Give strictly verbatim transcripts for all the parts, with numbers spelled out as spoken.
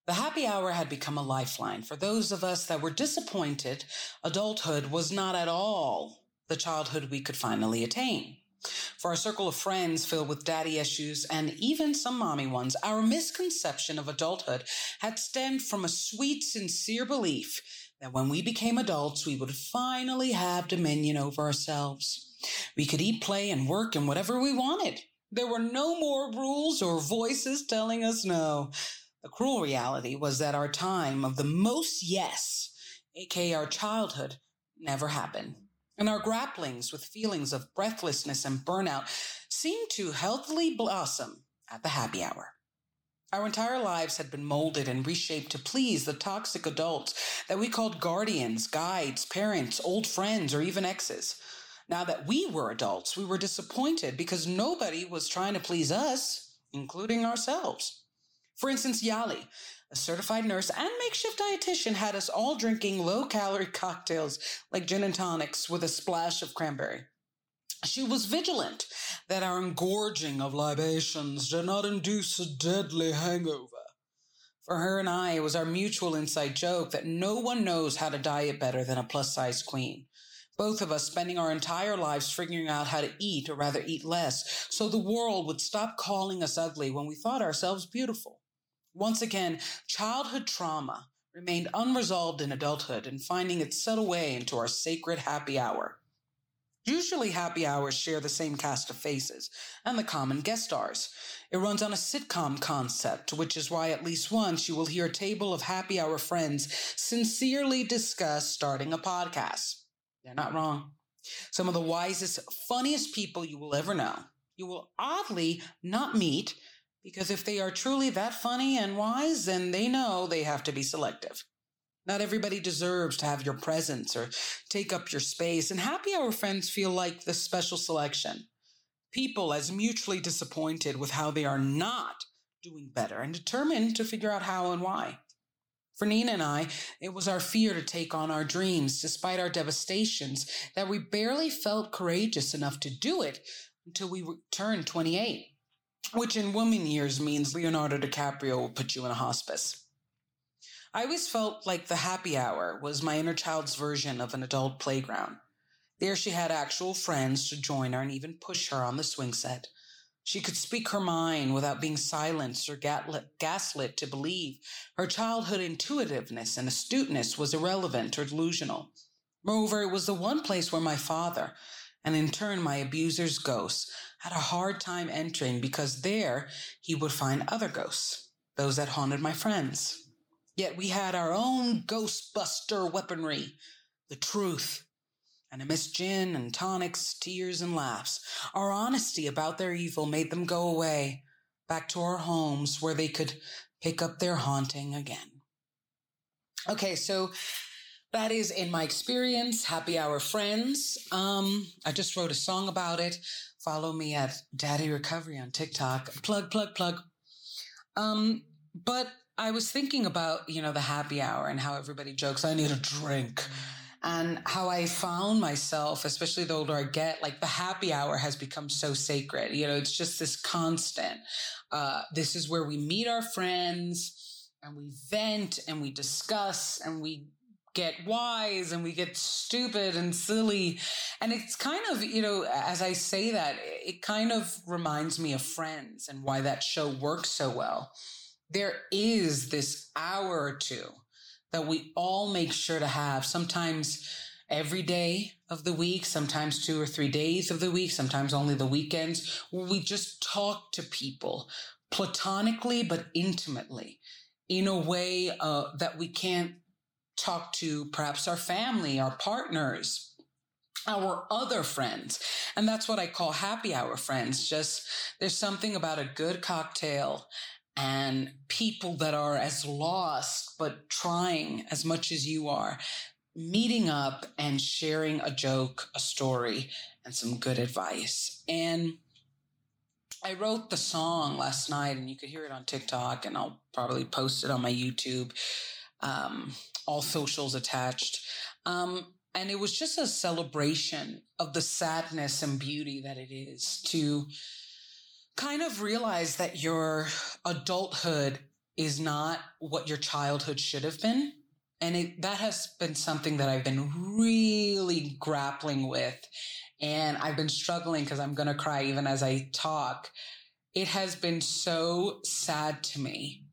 The happy hour had become a lifeline for those of us that were disappointed adulthood was not at all the childhood we could finally attain. For our circle of friends filled with daddy issues and even some mommy ones, our misconception of adulthood had stemmed from a sweet, sincere belief that when we became adults, we would finally have dominion over ourselves. We could eat, play, and work in whatever we wanted. There were no more rules or voices telling us no. The cruel reality was that our time of the most yes, aka our childhood, never happened. And our grapplings with feelings of breathlessness and burnout seemed to healthily blossom at the happy hour. Our entire lives had been molded and reshaped to please the toxic adults that we called guardians, guides, parents, old friends, or even exes. Now that we were adults, we were disappointed because nobody was trying to please us, including ourselves. For instance, Yali, a certified nurse and makeshift dietitian, had us all drinking low-calorie cocktails like gin and tonics with a splash of cranberry. She was vigilant that our engorging of libations did not induce a deadly hangover. For her and I, it was our mutual inside joke that no one knows how to diet better than a plus-size queen. Both of us spending our entire lives figuring out how to eat, or rather eat less, so the world would stop calling us ugly when we thought ourselves beautiful. Once again, childhood trauma remained unresolved in adulthood and finding its subtle way into our sacred happy hour. Usually happy hours share the same cast of faces and the common guest stars. It runs on a sitcom concept, which is why at least once you will hear a table of happy hour friends sincerely discuss starting a podcast. They're not wrong. Some of the wisest, funniest people you will ever know. You will oddly not meet, because if they are truly that funny and wise, then they know they have to be selective. Not everybody deserves to have your presence or take up your space, and happy hour friends feel like the special selection. People as mutually disappointed with how they are not doing better and determined to figure out how and why. For Nina and I, it was our fear to take on our dreams, despite our devastations, that we barely felt courageous enough to do it until we turned twenty-eight. Which in woman years means Leonardo DiCaprio will put you in a hospice. I always felt like the happy hour was my inner child's version of an adult playground. There she had actual friends to join her and even push her on the swing set. She could speak her mind without being silenced or gaslit to believe her childhood intuitiveness and astuteness was irrelevant or delusional. Moreover, it was the one place where my father, and in turn my abuser's ghosts, had a hard time entering because there he would find other ghosts, those that haunted my friends. Yet we had our own ghostbuster weaponry, the truth. And amidst gin and tonics, tears and laughs, our honesty about their evil made them go away, back to our homes where they could pick up their haunting again. Okay, so that is, in my experience, happy hour friends. Um, I just wrote a song about it. Follow me at Daddy Recovery on TikTok. Plug, plug, plug. Um, but I was thinking about, you know, the happy hour and how everybody jokes, I need a drink. And how I found myself, especially the older I get, like the happy hour has become so sacred. You know, it's just this constant. Uh, this is where we meet our friends and we vent and we discuss and we get wise and we get stupid and silly. And it's kind of, you know, as I say that, it kind of reminds me of Friends and why that show works so well. There is this hour or two that we all make sure to have, sometimes every day of the week, sometimes two or three days of the week, sometimes only the weekends, where we just talk to people platonically but intimately in a way uh, that we can't talk to perhaps our family, our partners, our other friends. And that's what I call happy hour friends. Just there's something about a good cocktail and people that are as lost but trying as much as you are, meeting up and sharing a joke, a story, and some good advice. And I wrote the song last night, and you could hear it on TikTok, and I'll probably post it on my YouTube, um, all socials attached. Um, and it was just a celebration of the sadness and beauty that it is to kind of realize that your adulthood is not what your childhood should have been. And it, that has been something that I've been really grappling with. And I've been struggling because I'm going to cry even as I talk. It has been so sad to me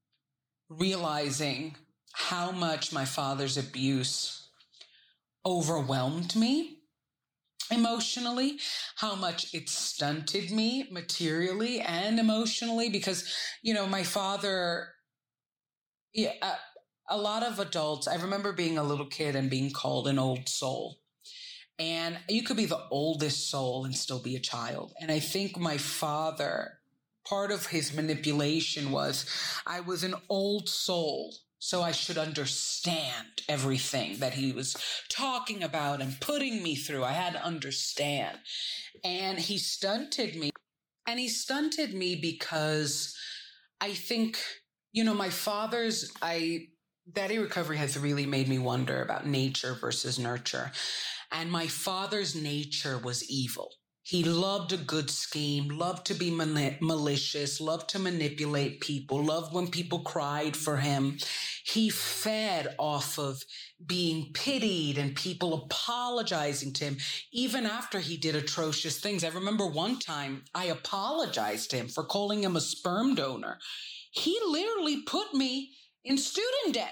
realizing how much my father's abuse overwhelmed me emotionally, how much it stunted me materially and emotionally, because, you know, my father, yeah, a, a lot of adults, I remember being a little kid and being called an old soul. And you could be the oldest soul and still be a child. And I think my father, part of his manipulation was I was an old soul, so I should understand everything that he was talking about and putting me through. I had to understand. And he stunted me. And he stunted me because I think, you know, my father's, I, Daddy Recovery has really made me wonder about nature versus nurture. And my father's nature was evil. He loved a good scheme, loved to be mani- malicious, loved to manipulate people, loved when people cried for him. He fed off of being pitied and people apologizing to him, even after he did atrocious things. I remember one time I apologized to him for calling him a sperm donor. He literally put me in student debt.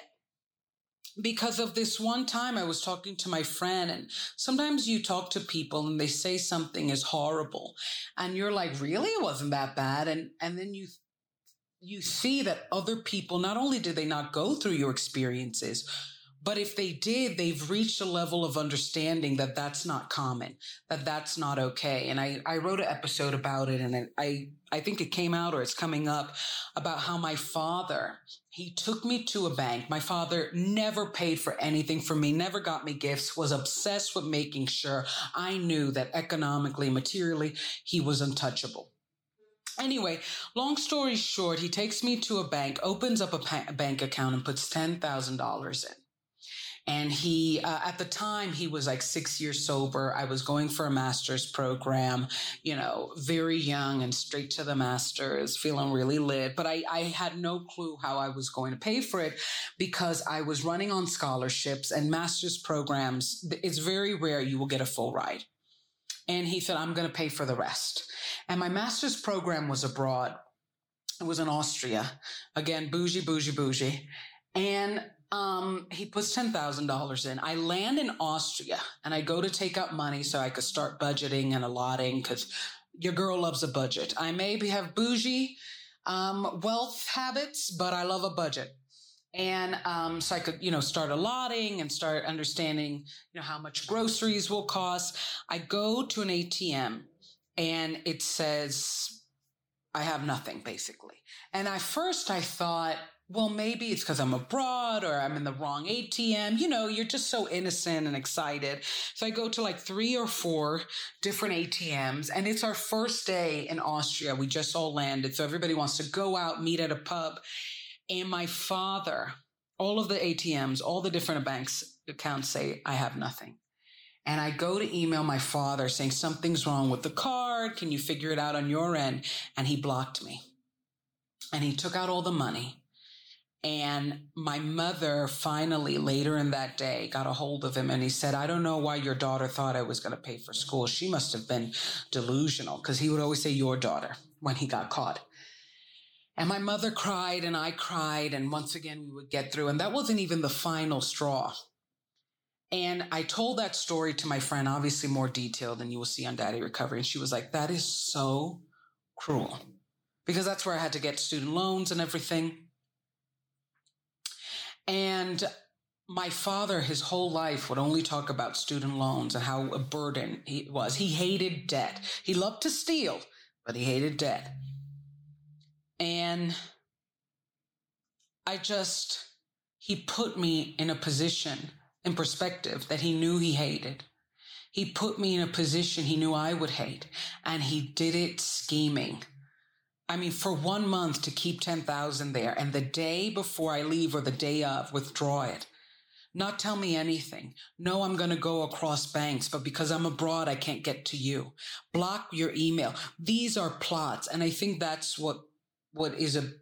Because of this one time I was talking to my friend, and sometimes you talk to people and they say something is horrible and you're like, really? It wasn't that bad. And, and then you, you see that other people, not only did they not go through your experiences, but if they did, they've reached a level of understanding that that's not common, that that's not okay. And I, I wrote an episode about it, and I, I think it came out or it's coming up about how my father, he took me to a bank. My father never paid for anything for me, never got me gifts, was obsessed with making sure I knew that economically, materially, he was untouchable. Anyway, long story short, he takes me to a bank, opens up a pa- bank account and puts ten thousand dollars in. And he, uh, at the time, he was like six years sober. I was going for a master's program, you know, very young and straight to the master's, feeling really lit. But I, I had no clue how I was going to pay for it because I was running on scholarships and master's programs. It's very rare you will get a full ride. And he said, I'm going to pay for the rest. And my master's program was abroad. It was in Austria. Again, bougie, bougie, bougie. And Um, he puts ten thousand dollars in. I land in Austria and I go to take out money so I could start budgeting and allotting, because your girl loves a budget. I maybe have bougie um, wealth habits, but I love a budget. And um, so I could, you know, start allotting and start understanding, you know, how much groceries will cost. I go to an A T M and it says, I have nothing, basically. And at first I thought, well, maybe it's because I'm abroad or I'm in the wrong A T M. You know, you're just so innocent and excited. So I go to like three or four different A T Ms, and it's our first day in Austria. We just all landed. So everybody wants to go out, meet at a pub. And my father, all of the A T Ms, all the different banks accounts say, I have nothing. And I go to email my father saying something's wrong with the card. Can you figure it out on your end? And he blocked me. And he took out all the money. And my mother finally, later in that day, got a hold of him and he said, I don't know why your daughter thought I was going to pay for school. She must have been delusional, because he would always say your daughter when he got caught. And my mother cried and I cried. And once again, we would get through. And that wasn't even the final straw. And I told that story to my friend, obviously more detailed than you will see on Daddy Recovery. And she was like, that is so cruel, because that's where I had to get student loans and everything. And my father, his whole life, would only talk about student loans and how a burden he was. He hated debt. He loved to steal, but he hated debt. And I just, he put me in a position, in perspective, that he knew he hated. He put me in a position he knew I would hate. And he did it scheming. I mean, for one month to keep ten thousand there, and the day before I leave or the day of, withdraw it. Not tell me anything. No, I'm going to go across banks, but because I'm abroad, I can't get to you. Block your email. These are plots. And I think that's what, what is a,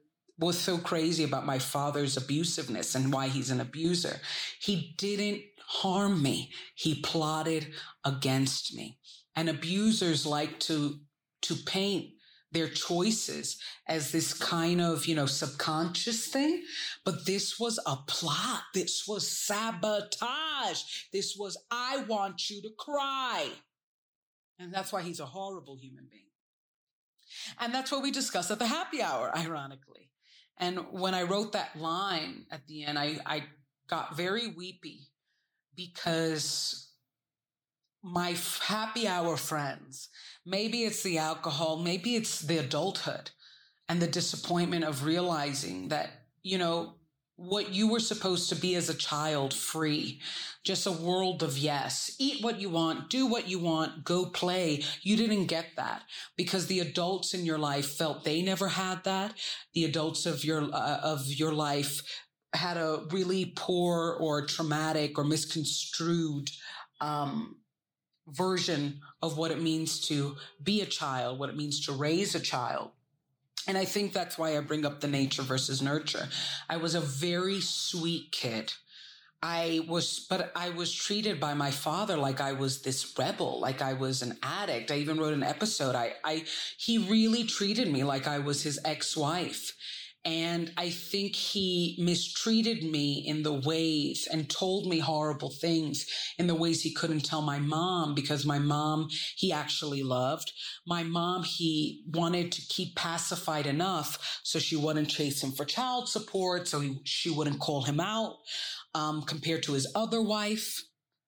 was so crazy about my father's abusiveness and why he's an abuser. He didn't harm me. He plotted against me. And abusers like to, to paint their choices as this kind of, you know, subconscious thing. But this was a plot. This was sabotage. This was, I want you to cry. And that's why he's a horrible human being. And that's what we discussed at the happy hour, ironically. And when I wrote that line at the end, I, I got very weepy because my happy hour friends, maybe it's the alcohol, maybe it's the adulthood and the disappointment of realizing that, you know, what you were supposed to be as a child, free, just a world of yes, eat what you want, do what you want, go play. You didn't get that because the adults in your life felt they never had that. The adults of your, uh, of your life had a really poor or traumatic or misconstrued, um, version of what it means to be a child, what it means to raise a child. And I think that's why I bring up the nature versus nurture. I was a very sweet kid. I was, but I was treated by my father like I was this rebel, like I was an addict. I even wrote an episode. I, I, he really treated me like I was his ex-wife. And I think he mistreated me in the ways and told me horrible things in the ways he couldn't tell my mom, because my mom, he actually loved. My mom, he wanted to keep pacified enough so she wouldn't chase him for child support, so he, she wouldn't call him out, um, compared to his other wife.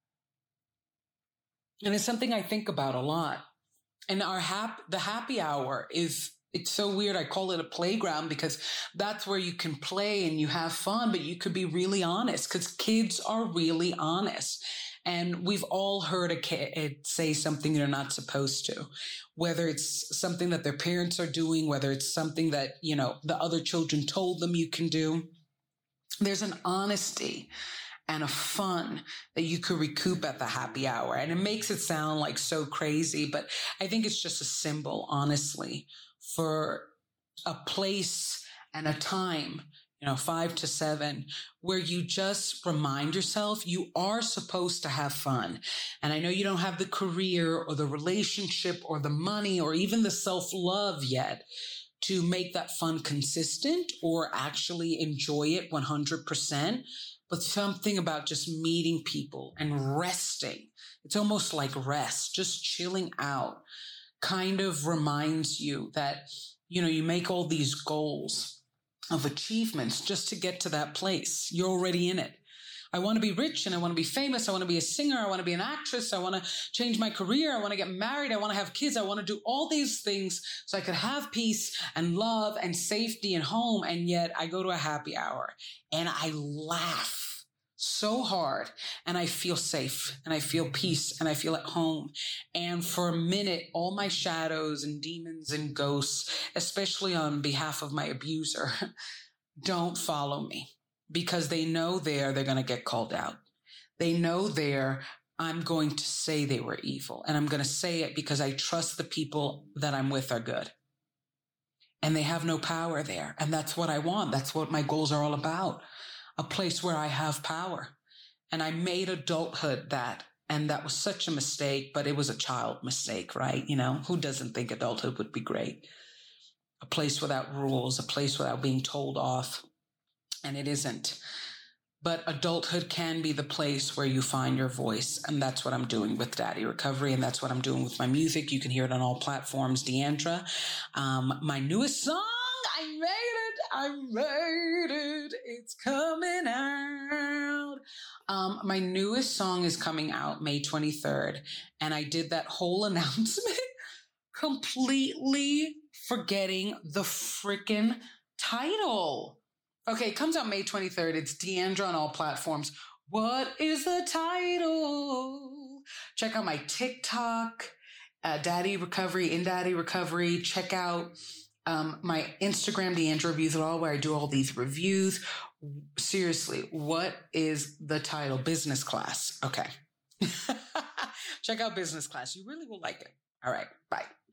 And it's something I think about a lot. And our hap- the happy hour is, it's so weird. I call it a playground because that's where you can play and you have fun, but you could be really honest because kids are really honest. And we've all heard a kid say something they're not supposed to, whether it's something that their parents are doing, whether it's something that, you know, the other children told them you can do. There's an honesty and a fun that you could recoup at the happy hour. And it makes it sound like so crazy, but I think it's just a symbol, honestly, for a place and a time, you know, five to seven, where you just remind yourself you are supposed to have fun. And I know you don't have the career or the relationship or the money or even the self-love yet to make that fun consistent or actually enjoy it one hundred percent. But something about just meeting people and resting, it's almost like rest, just chilling out, kind of reminds you that, you know, you make all these goals of achievements just to get to that place. You're already in it. I want to be rich and I want to be famous. I want to be a singer. I want to be an actress. I want to change my career. I want to get married. I want to have kids. I want to do all these things so I could have peace and love and safety and home. And yet I go to a happy hour and I laugh so hard and I feel safe and I feel peace and I feel at home. And for a minute, all my shadows and demons and ghosts, especially on behalf of my abuser, don't follow me because they know there they're going to get called out. They know there I'm going to say they were evil, and I'm going to say it because I trust the people that I'm with are good. And they have no power there. And that's what I want. That's what my goals are all about. A place where I have power. And I made adulthood that, and that was such a mistake, but it was a child mistake, right? You know, who doesn't think adulthood would be great? A place without rules, a place without being told off. And it isn't. But adulthood can be the place where you find your voice. And that's what I'm doing with Daddy Recovery. And that's what I'm doing with my music. You can hear it on all platforms. Deandra, um, my newest song, I made it. I made it. It's coming out. Um, my newest song is coming out May twenty-third. And I did that whole announcement completely forgetting the freaking title. Okay, it comes out May twenty-third. It's Deandra on all platforms. What is the title? Check out my TikTok, uh, Daddy Recovery, in Daddy Recovery. Check out um, my Instagram, Deandra Reviews It All, where I do all these reviews. Seriously, what is the title? Business Class. Okay. Check out Business Class. You really will like it. All right, bye.